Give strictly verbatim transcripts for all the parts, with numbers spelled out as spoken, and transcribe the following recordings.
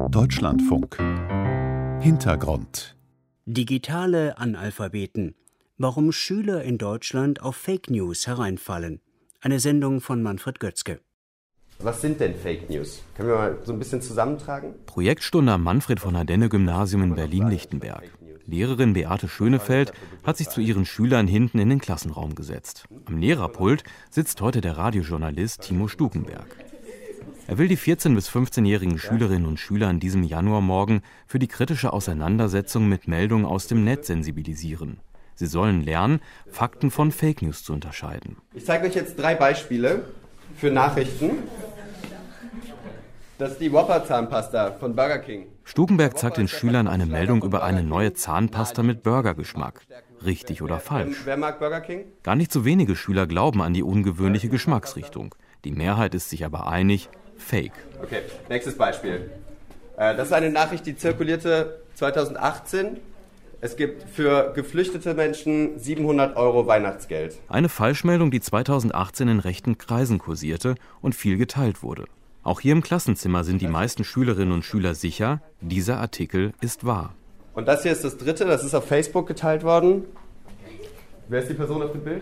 Deutschlandfunk. Hintergrund. Digitale Analphabeten. Warum Schüler in Deutschland auf Fake News hereinfallen. Eine Sendung von Manfred Götzke. Was sind denn Fake News? Können wir mal so ein bisschen zusammentragen? Projektstunde am Manfred-von-der-Denne-Gymnasium in Berlin-Lichtenberg. Lehrerin Beate Schönefeld hat sich zu ihren Schülern hinten in den Klassenraum gesetzt. Am Lehrerpult sitzt heute der Radiojournalist Timo Stukenberg. Er will die vierzehn- bis fünfzehnjährigen Schülerinnen und Schüler an diesem Januarmorgen für die kritische Auseinandersetzung mit Meldungen aus dem Netz sensibilisieren. Sie sollen lernen, Fakten von Fake News zu unterscheiden. Ich zeige euch jetzt drei Beispiele für Nachrichten. Das ist die Whopper-Zahnpasta von Burger King. Stukenberg zeigt den Schülern eine Meldung über eine neue Zahnpasta mit Burgergeschmack. Richtig oder falsch? Wer mag Burger King? Gar nicht so wenige Schüler glauben an die ungewöhnliche Geschmacksrichtung. Die Mehrheit ist sich aber einig, Fake. Okay, nächstes Beispiel. Das ist eine Nachricht, die zirkulierte zweitausendachtzehn. Es gibt für geflüchtete Menschen siebenhundert Euro Weihnachtsgeld. Eine Falschmeldung, die zweitausendachtzehn in rechten Kreisen kursierte und viel geteilt wurde. Auch hier im Klassenzimmer sind die meisten Schülerinnen und Schüler sicher, dieser Artikel ist wahr. Und das hier ist das dritte, das ist auf Facebook geteilt worden. Wer ist die Person auf dem Bild?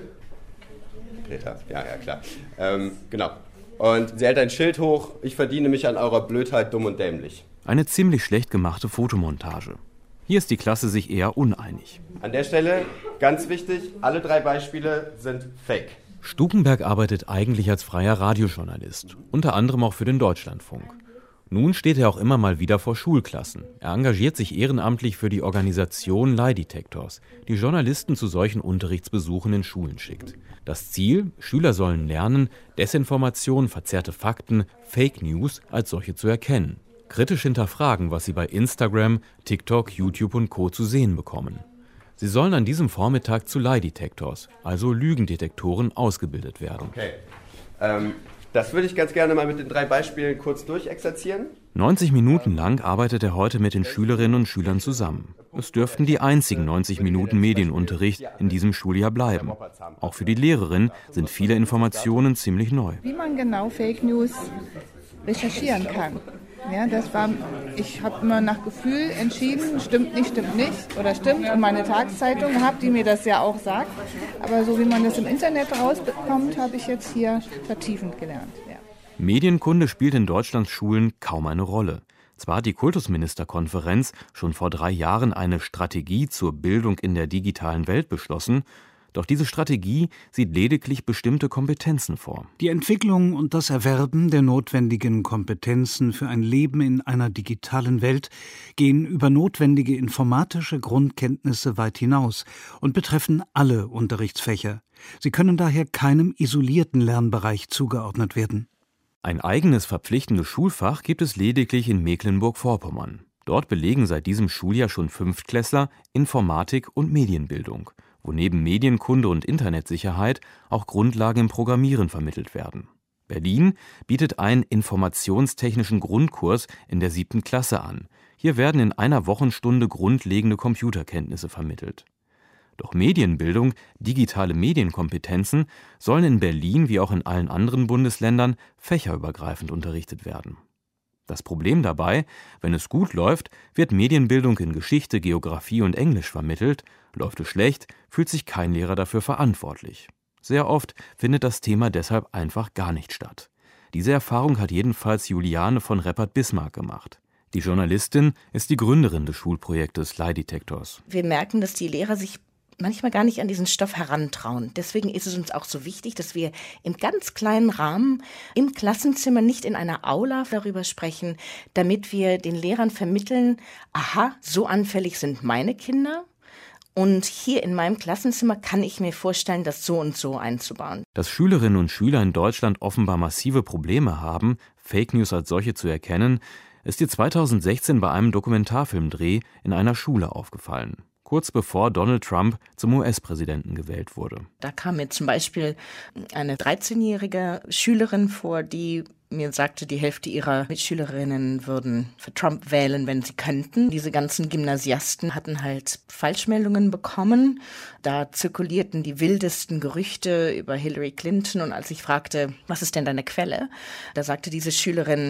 Peter, ja, ja, klar. Ähm, genau. Und sie hält ein Schild hoch, ich verdiene mich an eurer Blödheit dumm und dämlich. Eine ziemlich schlecht gemachte Fotomontage. Hier ist die Klasse sich eher uneinig. An der Stelle, ganz wichtig, alle drei Beispiele sind Fake. Stukenberg arbeitet eigentlich als freier Radiojournalist, unter anderem auch für den Deutschlandfunk. Nun steht er auch immer mal wieder vor Schulklassen. Er engagiert sich ehrenamtlich für die Organisation Lie Detectors, die Journalisten zu solchen Unterrichtsbesuchen in Schulen schickt. Das Ziel: Schüler sollen lernen, Desinformation, verzerrte Fakten, Fake News als solche zu erkennen. Kritisch hinterfragen, was sie bei Instagram, TikTok, YouTube und Co. zu sehen bekommen. Sie sollen an diesem Vormittag zu Lie Detectors, also Lügendetektoren, ausgebildet werden. Okay, ähm, das würde ich ganz gerne mal mit den drei Beispielen kurz durchexerzieren. neunzig Minuten lang arbeitet er heute mit den Schülerinnen und Schülern zusammen. Es dürften die einzigen neunzig Minuten Medienunterricht in diesem Schuljahr bleiben. Auch für die Lehrerin sind viele Informationen ziemlich neu. Wie man genau Fake News recherchieren kann. Ja, das war, ich habe immer nach Gefühl entschieden, stimmt nicht, stimmt nicht oder stimmt, und meine Tageszeitung gehabt, die mir das ja auch sagt. Aber so wie man das im Internet rausbekommt, habe ich jetzt hier vertiefend gelernt. Ja. Medienkunde spielt in Deutschlands Schulen kaum eine Rolle. Zwar hat die Kultusministerkonferenz schon vor drei Jahren eine Strategie zur Bildung in der digitalen Welt beschlossen, doch diese Strategie sieht lediglich bestimmte Kompetenzen vor. Die Entwicklung und das Erwerben der notwendigen Kompetenzen für ein Leben in einer digitalen Welt gehen über notwendige informatische Grundkenntnisse weit hinaus und betreffen alle Unterrichtsfächer. Sie können daher keinem isolierten Lernbereich zugeordnet werden. Ein eigenes verpflichtendes Schulfach gibt es lediglich in Mecklenburg-Vorpommern. Dort belegen seit diesem Schuljahr schon Fünftklässler Informatik und Medienbildung, wo neben Medienkunde und Internetsicherheit auch Grundlagen im Programmieren vermittelt werden. Berlin bietet einen informationstechnischen Grundkurs in der siebten Klasse an. Hier werden in einer Wochenstunde grundlegende Computerkenntnisse vermittelt. Doch Medienbildung, digitale Medienkompetenzen sollen in Berlin wie auch in allen anderen Bundesländern fächerübergreifend unterrichtet werden. Das Problem dabei: Wenn es gut läuft, wird Medienbildung in Geschichte, Geografie und Englisch vermittelt. Läuft es schlecht, fühlt sich kein Lehrer dafür verantwortlich. Sehr oft findet das Thema deshalb einfach gar nicht statt. Diese Erfahrung hat jedenfalls Juliane von Reppert-Bismarck gemacht. Die Journalistin ist die Gründerin des Schulprojektes Lie Detectors. Wir merken, dass die Lehrer sich manchmal gar nicht an diesen Stoff herantrauen. Deswegen ist es uns auch so wichtig, dass wir im ganz kleinen Rahmen im Klassenzimmer, nicht in einer Aula, darüber sprechen, damit wir den Lehrern vermitteln: Aha, so anfällig sind meine Kinder. Und hier in meinem Klassenzimmer kann ich mir vorstellen, das so und so einzubauen. Dass Schülerinnen und Schüler in Deutschland offenbar massive Probleme haben, Fake News als solche zu erkennen, ist ihr zweitausendsechzehn bei einem Dokumentarfilmdreh in einer Schule aufgefallen. Kurz bevor Donald Trump zum U S-Präsidenten gewählt wurde. Da kam mir zum Beispiel eine dreizehnjährige Schülerin vor, die mir sagte, die Hälfte ihrer Mitschülerinnen würden für Trump wählen, wenn sie könnten. Diese ganzen Gymnasiasten hatten halt Falschmeldungen bekommen. Da zirkulierten die wildesten Gerüchte über Hillary Clinton. Und als ich fragte, was ist denn deine Quelle, da sagte diese Schülerin: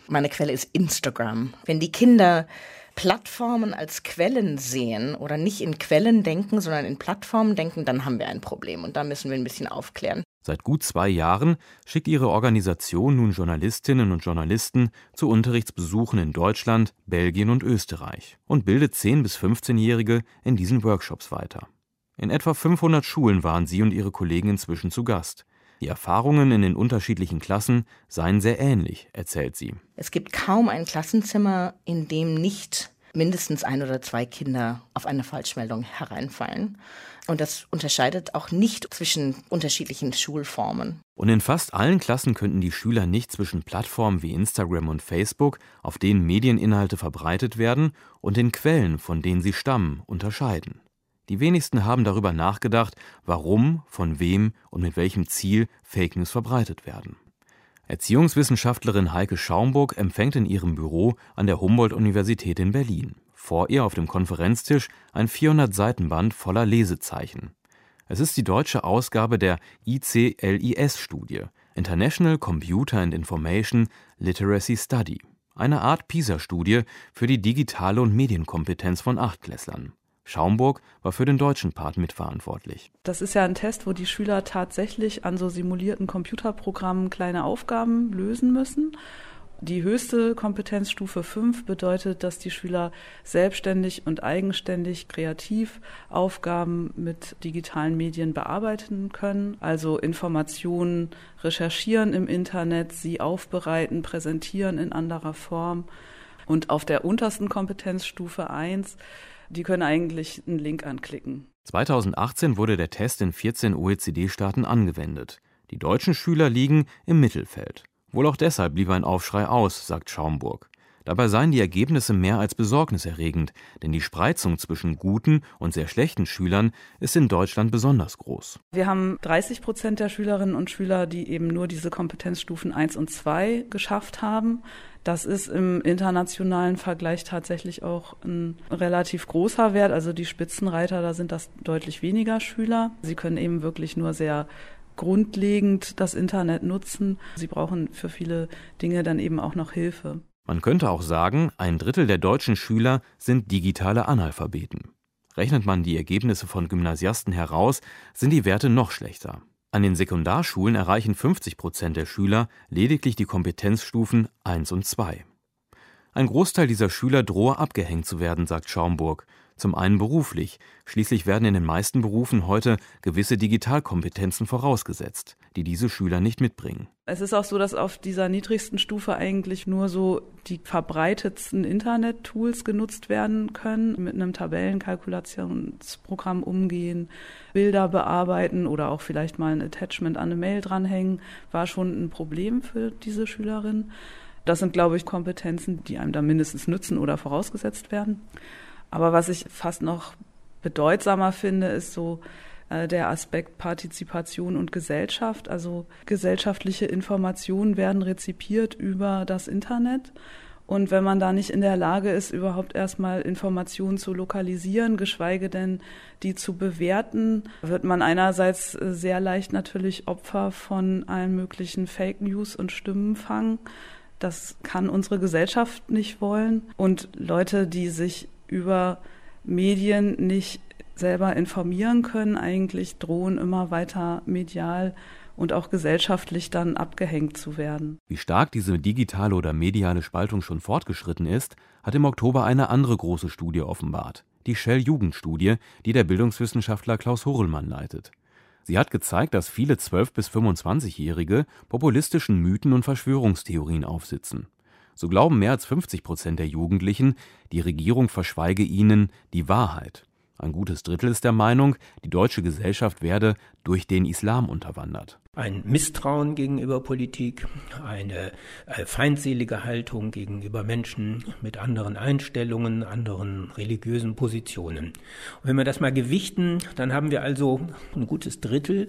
Meine Quelle ist Instagram. Wenn die Kinder Plattformen als Quellen sehen oder nicht in Quellen denken, sondern in Plattformen denken, dann haben wir ein Problem. Und da müssen wir ein bisschen aufklären. Seit gut zwei Jahren schickt ihre Organisation nun Journalistinnen und Journalisten zu Unterrichtsbesuchen in Deutschland, Belgien und Österreich und bildet zehn- bis fünfzehnjährige in diesen Workshops weiter. In etwa fünfhundert Schulen waren sie und ihre Kollegen inzwischen zu Gast. Die Erfahrungen in den unterschiedlichen Klassen seien sehr ähnlich, erzählt sie. Es gibt kaum ein Klassenzimmer, in dem nicht mindestens ein oder zwei Kinder auf eine Falschmeldung hereinfallen. Und das unterscheidet auch nicht zwischen unterschiedlichen Schulformen. Und in fast allen Klassen könnten die Schüler nicht zwischen Plattformen wie Instagram und Facebook, auf denen Medieninhalte verbreitet werden, und den Quellen, von denen sie stammen, unterscheiden. Die wenigsten haben darüber nachgedacht, warum, von wem und mit welchem Ziel Fake News verbreitet werden. Erziehungswissenschaftlerin Heike Schaumburg empfängt in ihrem Büro an der Humboldt-Universität in Berlin. Vor ihr auf dem Konferenztisch ein vierhundert Seiten Band voller Lesezeichen. Es ist die deutsche Ausgabe der I C L I S-Studie, International Computer and Information Literacy Study, eine Art PISA-Studie für die digitale und Medienkompetenz von Achtklässlern. Schaumburg war für den deutschen Part mitverantwortlich. Das ist ja ein Test, wo die Schüler tatsächlich an so simulierten Computerprogrammen kleine Aufgaben lösen müssen. Die höchste Kompetenzstufe fünf bedeutet, dass die Schüler selbstständig und eigenständig kreativ Aufgaben mit digitalen Medien bearbeiten können, also Informationen recherchieren im Internet, sie aufbereiten, präsentieren in anderer Form. Und auf der untersten Kompetenzstufe eins, die können eigentlich einen Link anklicken. zweitausendachtzehn wurde der Test in vierzehn O E C D-Staaten angewendet. Die deutschen Schüler liegen im Mittelfeld. Wohl auch deshalb blieb ein Aufschrei aus, sagt Schaumburg. Dabei seien die Ergebnisse mehr als besorgniserregend, denn die Spreizung zwischen guten und sehr schlechten Schülern ist in Deutschland besonders groß. Wir haben dreißig Prozent der Schülerinnen und Schüler, die eben nur diese Kompetenzstufen eins und zwei geschafft haben. Das ist im internationalen Vergleich tatsächlich auch ein relativ großer Wert. Also die Spitzenreiter, da sind das deutlich weniger Schüler. Sie können eben wirklich nur sehr grundlegend das Internet nutzen. Sie brauchen für viele Dinge dann eben auch noch Hilfe. Man könnte auch sagen, ein Drittel der deutschen Schüler sind digitale Analphabeten. Rechnet man die Ergebnisse von Gymnasiasten heraus, sind die Werte noch schlechter. An den Sekundarschulen erreichen fünfzig Prozent der Schüler lediglich die Kompetenzstufen eins und zwei. Ein Großteil dieser Schüler drohe abgehängt zu werden, sagt Schaumburg. Zum einen beruflich. Schließlich werden in den meisten Berufen heute gewisse Digitalkompetenzen vorausgesetzt, die diese Schüler nicht mitbringen. Es ist auch so, dass auf dieser niedrigsten Stufe eigentlich nur so die verbreitetsten Internet-Tools genutzt werden können, mit einem Tabellenkalkulationsprogramm umgehen, Bilder bearbeiten oder auch vielleicht mal ein Attachment an eine Mail dranhängen, war schon ein Problem für diese Schülerin. Das sind, glaube ich, Kompetenzen, die einem da mindestens nützen oder vorausgesetzt werden. Aber was ich fast noch bedeutsamer finde, ist so äh, der Aspekt Partizipation und Gesellschaft. Also gesellschaftliche Informationen werden rezipiert über das Internet. Und wenn man da nicht in der Lage ist, überhaupt erstmal Informationen zu lokalisieren, geschweige denn die zu bewerten, wird man einerseits sehr leicht natürlich Opfer von allen möglichen Fake News und Stimmenfang. Das kann unsere Gesellschaft nicht wollen. Und Leute, die sich über Medien nicht selber informieren können, eigentlich drohen immer weiter medial und auch gesellschaftlich dann abgehängt zu werden. Wie stark diese digitale oder mediale Spaltung schon fortgeschritten ist, hat im Oktober eine andere große Studie offenbart, die Shell-Jugendstudie, die der Bildungswissenschaftler Klaus Horrelmann leitet. Sie hat gezeigt, dass viele zwölf- bis fünfundzwanzigjährige populistischen Mythen und Verschwörungstheorien aufsitzen. So glauben mehr als fünfzig Prozent der Jugendlichen, die Regierung verschweige ihnen die Wahrheit. Ein gutes Drittel ist der Meinung, die deutsche Gesellschaft werde durch den Islam unterwandert. Ein Misstrauen gegenüber Politik, eine feindselige Haltung gegenüber Menschen mit anderen Einstellungen, anderen religiösen Positionen. Und wenn wir das mal gewichten, dann haben wir also ein gutes Drittel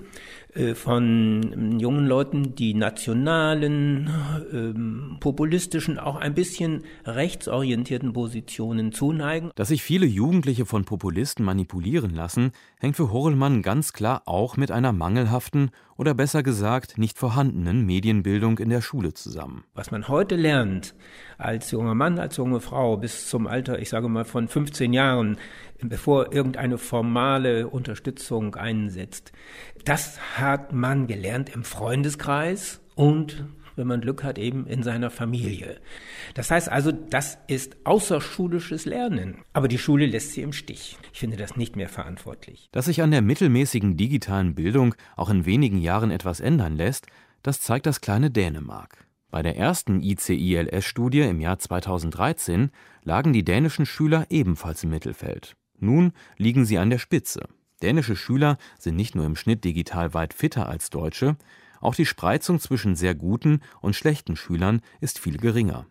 von jungen Leuten, die nationalen, ähm, populistischen, auch ein bisschen rechtsorientierten Positionen zuneigen. Dass sich viele Jugendliche von Populisten manipulieren lassen, hängt für Horrelmann ganz klar auch mit einer mangelhaften oder besser gesagt nicht vorhandenen Medienbildung in der Schule zusammen. Was man heute lernt, als junger Mann, als junge Frau, bis zum Alter, ich sage mal von fünfzehn Jahren, bevor irgendeine formale Unterstützung einsetzt, das hat man gelernt im Freundeskreis und, wenn man Glück hat, eben in seiner Familie. Das heißt also, das ist außerschulisches Lernen. Aber die Schule lässt sie im Stich. Ich finde das nicht mehr verantwortlich. Dass sich an der mittelmäßigen digitalen Bildung auch in wenigen Jahren etwas ändern lässt, das zeigt das kleine Dänemark. Bei der ersten I C I L S-Studie im Jahr zweitausenddreizehn lagen die dänischen Schüler ebenfalls im Mittelfeld. Nun liegen sie an der Spitze. Dänische Schüler sind nicht nur im Schnitt digital weit fitter als Deutsche, auch die Spreizung zwischen sehr guten und schlechten Schülern ist viel geringer.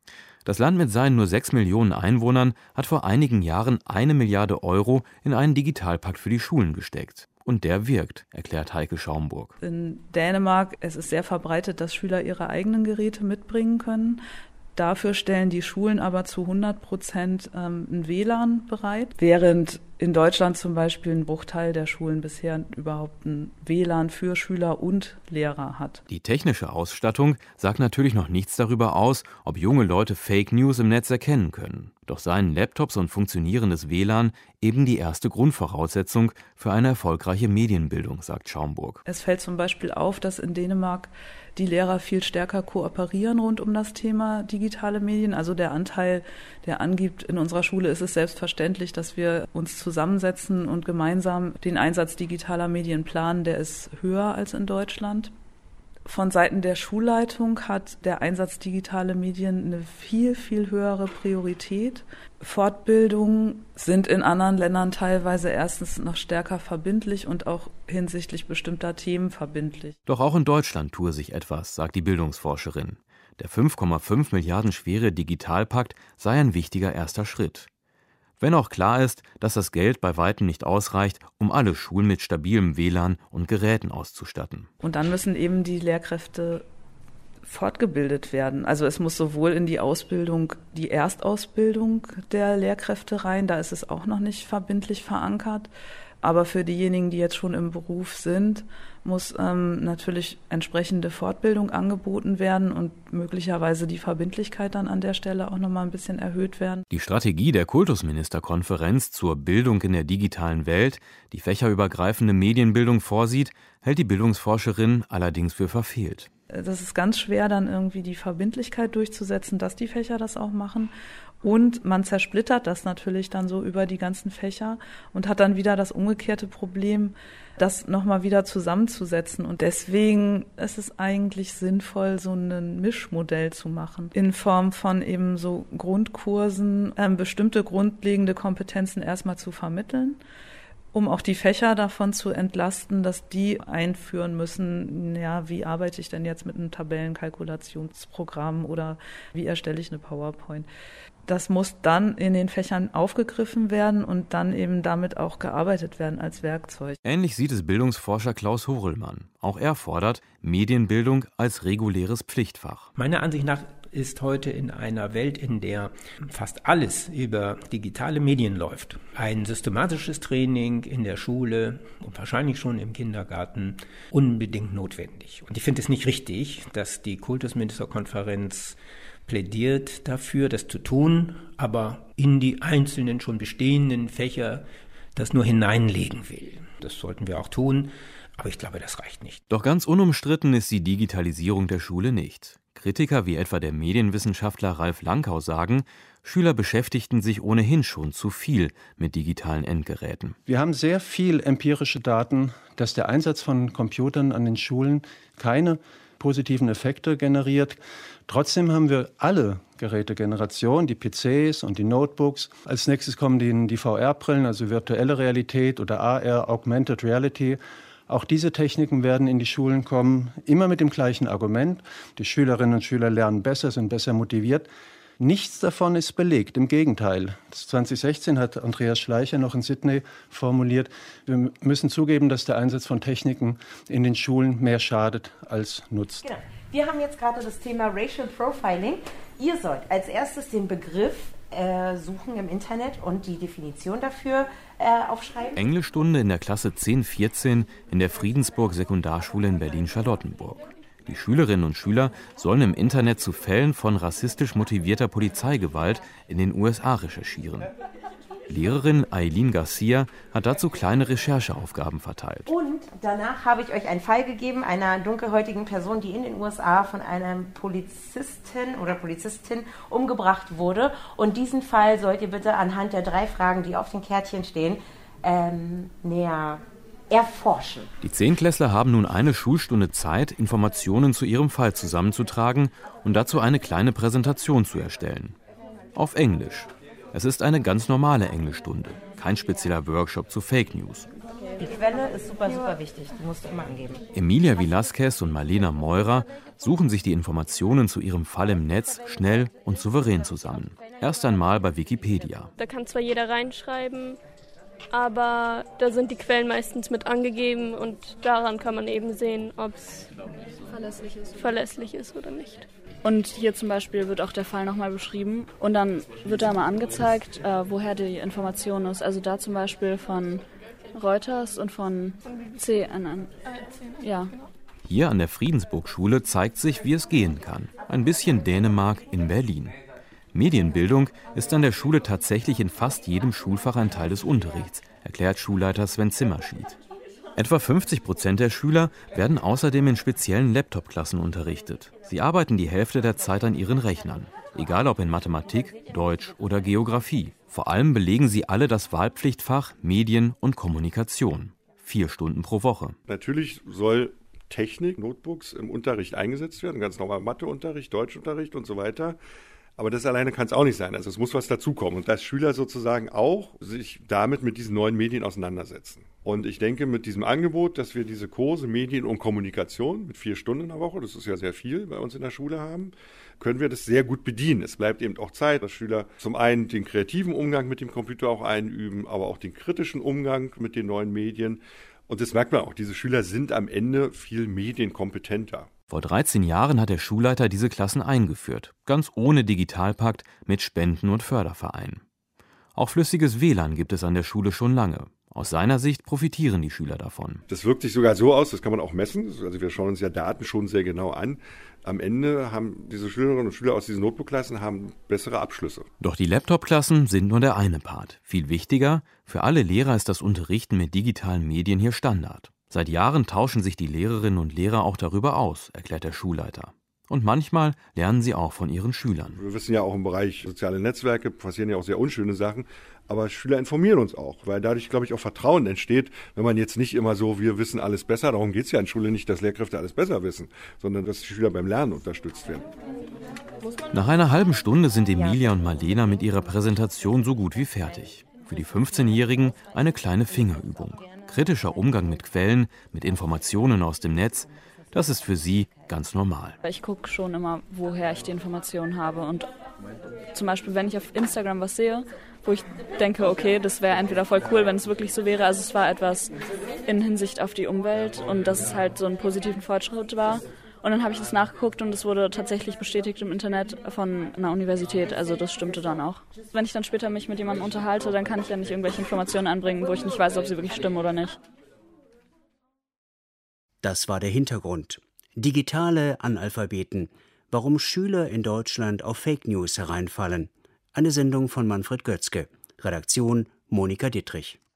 Das Land mit seinen nur sechs Millionen Einwohnern hat vor einigen Jahren eine Milliarde Euro in einen Digitalpakt für die Schulen gesteckt. Und der wirkt, erklärt Heike Schaumburg. In Dänemark es ist sehr verbreitet, dass Schüler ihre eigenen Geräte mitbringen können. Dafür stellen die Schulen aber zu hundert Prozent ähm, ein W L A N bereit, während in Deutschland zum Beispiel ein Bruchteil der Schulen bisher überhaupt ein W L A N für Schüler und Lehrer hat. Die technische Ausstattung sagt natürlich noch nichts darüber aus, ob junge Leute Fake News im Netz erkennen können. Doch seien Laptops und funktionierendes W L A N eben die erste Grundvoraussetzung für eine erfolgreiche Medienbildung, sagt Schaumburg. Es fällt zum Beispiel auf, dass in Dänemark die Lehrer viel stärker kooperieren rund um das Thema digitale Medien. Also der Anteil, der angibt, in unserer Schule ist es selbstverständlich, dass wir uns zusammensetzen und gemeinsam den Einsatz digitaler Medien planen, der ist höher als in Deutschland. Von Seiten der Schulleitung hat der Einsatz digitaler Medien eine viel, viel höhere Priorität. Fortbildungen sind in anderen Ländern teilweise erstens noch stärker verbindlich und auch hinsichtlich bestimmter Themen verbindlich. Doch auch in Deutschland tue sich etwas, sagt die Bildungsforscherin. Der fünf Komma fünf Milliarden schwere Digitalpakt sei ein wichtiger erster Schritt. Wenn auch klar ist, dass das Geld bei weitem nicht ausreicht, um alle Schulen mit stabilem W L A N und Geräten auszustatten. Und dann müssen eben die Lehrkräfte fortgebildet werden. Also es muss sowohl in die Ausbildung, die Erstausbildung der Lehrkräfte rein, da ist es auch noch nicht verbindlich verankert. Aber für diejenigen, die jetzt schon im Beruf sind, muss ähm, natürlich entsprechende Fortbildung angeboten werden und möglicherweise die Verbindlichkeit dann an der Stelle auch nochmal ein bisschen erhöht werden. Die Strategie der Kultusministerkonferenz zur Bildung in der digitalen Welt, die fächerübergreifende Medienbildung vorsieht, hält die Bildungsforscherin allerdings für verfehlt. Das ist ganz schwer, dann irgendwie die Verbindlichkeit durchzusetzen, dass die Fächer das auch machen. Und man zersplittert das natürlich dann so über die ganzen Fächer und hat dann wieder das umgekehrte Problem, das nochmal wieder zusammenzusetzen. Und deswegen ist es eigentlich sinnvoll, so ein Mischmodell zu machen. In Form von eben so Grundkursen, ähm, bestimmte grundlegende Kompetenzen erstmal zu vermitteln, um auch die Fächer davon zu entlasten, dass die einführen müssen, ja, wie arbeite ich denn jetzt mit einem Tabellenkalkulationsprogramm oder wie erstelle ich eine PowerPoint. Das muss dann in den Fächern aufgegriffen werden und dann eben damit auch gearbeitet werden als Werkzeug. Ähnlich sieht es Bildungsforscher Klaus Horelmann. Auch er fordert Medienbildung als reguläres Pflichtfach. Meiner Ansicht nach ist heute in einer Welt, in der fast alles über digitale Medien läuft, ein systematisches Training in der Schule und wahrscheinlich schon im Kindergarten unbedingt notwendig. Und ich finde es nicht richtig, dass die Kultusministerkonferenz plädiert dafür, das zu tun, aber in die einzelnen schon bestehenden Fächer das nur hineinlegen will. Das sollten wir auch tun, aber ich glaube, das reicht nicht. Doch ganz unumstritten ist die Digitalisierung der Schule nicht. Kritiker wie etwa der Medienwissenschaftler Ralf Lankau sagen, Schüler beschäftigten sich ohnehin schon zu viel mit digitalen Endgeräten. Wir haben sehr viel empirische Daten, dass der Einsatz von Computern an den Schulen keine positiven Effekte generiert. Trotzdem haben wir alle Gerätegenerationen, die P Cs und die Notebooks. Als nächstes kommen die, die V R-Brillen, also virtuelle Realität oder A R, Augmented Reality. Auch diese Techniken werden in die Schulen kommen, immer mit dem gleichen Argument. Die Schülerinnen und Schüler lernen besser, sind besser motiviert. Nichts davon ist belegt, im Gegenteil. zwanzig sechzehn hat Andreas Schleicher noch in Sydney formuliert, wir müssen zugeben, dass der Einsatz von Techniken in den Schulen mehr schadet als nutzt. Genau. Wir haben jetzt gerade das Thema Racial Profiling. Ihr sollt als erstes den Begriff äh, suchen im Internet und die Definition dafür äh, aufschreiben. Englischstunde in der Klasse zehn vierzehn in der Friedensburg Sekundarschule in Berlin-Charlottenburg. Die Schülerinnen und Schüler sollen im Internet zu Fällen von rassistisch motivierter Polizeigewalt in den U S A recherchieren. Lehrerin Aileen Garcia hat dazu kleine Rechercheaufgaben verteilt. Und danach habe ich euch einen Fall gegeben, einer dunkelhäutigen Person, die in den U S A von einem Polizisten oder Polizistin umgebracht wurde. Und diesen Fall sollt ihr bitte anhand der drei Fragen, die auf den Kärtchen stehen, ähm, näher erforschen. Die Zehnklässler haben nun eine Schulstunde Zeit, Informationen zu ihrem Fall zusammenzutragen und dazu eine kleine Präsentation zu erstellen. Auf Englisch. Es ist eine ganz normale Englischstunde, kein spezieller Workshop zu Fake News. Die Quelle ist super, super wichtig, die musst du immer angeben. Emilia Velasquez und Marlena Meurer suchen sich die Informationen zu ihrem Fall im Netz schnell und souverän zusammen. Erst einmal bei Wikipedia. Da kann zwar jeder reinschreiben, aber da sind die Quellen meistens mit angegeben und daran kann man eben sehen, ob es verlässlich ist. verlässlich ist oder nicht. Und hier zum Beispiel wird auch der Fall nochmal beschrieben und dann wird da mal angezeigt, äh, woher die Information ist. Also da zum Beispiel von Reuters und von C N N. Ja. Hier an der Friedensburg-Schule zeigt sich, wie es gehen kann. Ein bisschen Dänemark in Berlin. Medienbildung ist an der Schule tatsächlich in fast jedem Schulfach ein Teil des Unterrichts, erklärt Schulleiter Sven Zimmerschied. Etwa fünfzig Prozent der Schüler werden außerdem in speziellen Laptop-Klassen unterrichtet. Sie arbeiten die Hälfte der Zeit an ihren Rechnern, egal ob in Mathematik, Deutsch oder Geografie. Vor allem belegen sie alle das Wahlpflichtfach Medien und Kommunikation. Vier Stunden pro Woche. Natürlich soll Technik, Notebooks im Unterricht eingesetzt werden, ganz normal Matheunterricht, Deutschunterricht und so weiter. Aber das alleine kann es auch nicht sein. Also es muss was dazukommen. Und dass Schüler sozusagen auch sich damit mit diesen neuen Medien auseinandersetzen. Und ich denke, mit diesem Angebot, dass wir diese Kurse Medien und Kommunikation mit vier Stunden in der Woche, das ist ja sehr viel, bei uns in der Schule haben, können wir das sehr gut bedienen. Es bleibt eben auch Zeit, dass Schüler zum einen den kreativen Umgang mit dem Computer auch einüben, aber auch den kritischen Umgang mit den neuen Medien. Und das merkt man auch, diese Schüler sind am Ende viel medienkompetenter. Vor dreizehn Jahren hat der Schulleiter diese Klassen eingeführt, ganz ohne Digitalpakt mit Spenden und Fördervereinen. Auch flüssiges W L A N gibt es an der Schule schon lange. Aus seiner Sicht profitieren die Schüler davon. Das wirkt sich sogar so aus, das kann man auch messen. Also wir schauen uns ja Daten schon sehr genau an. Am Ende haben diese Schülerinnen und Schüler aus diesen Notebook-Klassen haben bessere Abschlüsse. Doch die Laptop-Klassen sind nur der eine Part. Viel wichtiger, für alle Lehrer ist das Unterrichten mit digitalen Medien hier Standard. Seit Jahren tauschen sich die Lehrerinnen und Lehrer auch darüber aus, erklärt der Schulleiter. Und manchmal lernen sie auch von ihren Schülern. Wir wissen ja auch im Bereich soziale Netzwerke passieren ja auch sehr unschöne Sachen. Aber Schüler informieren uns auch, weil dadurch, glaube ich, auch Vertrauen entsteht, wenn man jetzt nicht immer so, wir wissen alles besser, darum geht es ja in Schule nicht, dass Lehrkräfte alles besser wissen, sondern dass die Schüler beim Lernen unterstützt werden. Nach einer halben Stunde sind Emilia und Marlena mit ihrer Präsentation so gut wie fertig. Für die fünfzehnjährigen eine kleine Fingerübung. Kritischer Umgang mit Quellen, mit Informationen aus dem Netz, das ist für sie ganz normal. Ich gucke schon immer, woher ich die Informationen habe. Und zum Beispiel, wenn ich auf Instagram was sehe, wo ich denke, okay, das wäre entweder voll cool, wenn es wirklich so wäre. Also es war etwas in Hinsicht auf die Umwelt und dass es halt so einen positiven Fortschritt war. Und dann habe ich das nachgeguckt und es wurde tatsächlich bestätigt im Internet von einer Universität. Also das stimmte dann auch. Wenn ich dann später mich mit jemandem unterhalte, dann kann ich ja nicht irgendwelche Informationen anbringen, wo ich nicht weiß, ob sie wirklich stimmen oder nicht. Das war der Hintergrund. Digitale Analphabeten. Warum Schüler in Deutschland auf Fake News hereinfallen. Eine Sendung von Manfred Götzke. Redaktion Monika Dittrich.